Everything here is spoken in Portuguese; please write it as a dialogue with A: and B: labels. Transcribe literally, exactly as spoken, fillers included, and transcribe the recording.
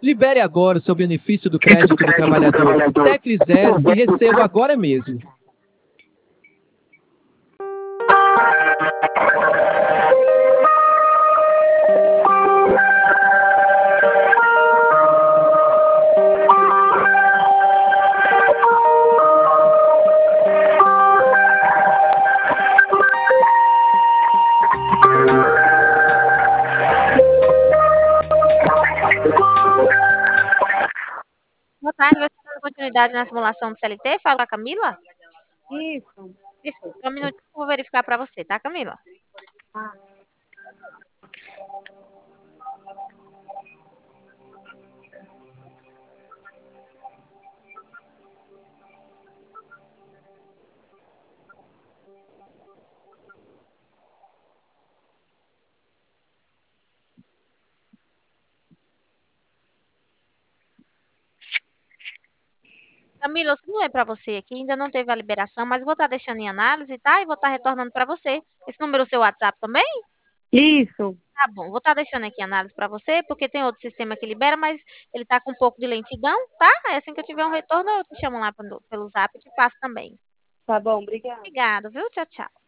A: Libere agora o seu benefício do
B: Benefício do
A: crédito do
B: crédito do
A: trabalhador
B: trabalhador.
A: Tecli Zero e receba agora mesmo.
C: Boa tarde, você dando continuidade na simulação do C L T? Fala com a Camila?
D: Isso.
C: Perfeito. Só um minutinho que eu vou verificar para você, tá, Camila?
D: Ah.
C: Camila, eu não é para você aqui, ainda não teve a liberação, mas vou estar deixando em análise, tá? E vou estar retornando para você. Esse número é o seu WhatsApp também?
D: Isso.
C: Tá bom, vou estar deixando aqui a análise para você, porque tem outro sistema que libera, mas ele tá com um pouco de lentidão, tá? Aí assim que eu tiver um retorno, eu te chamo lá pelo, pelo Zap e te passo também.
D: Tá bom, obrigada.
C: Obrigada, viu? Tchau, tchau.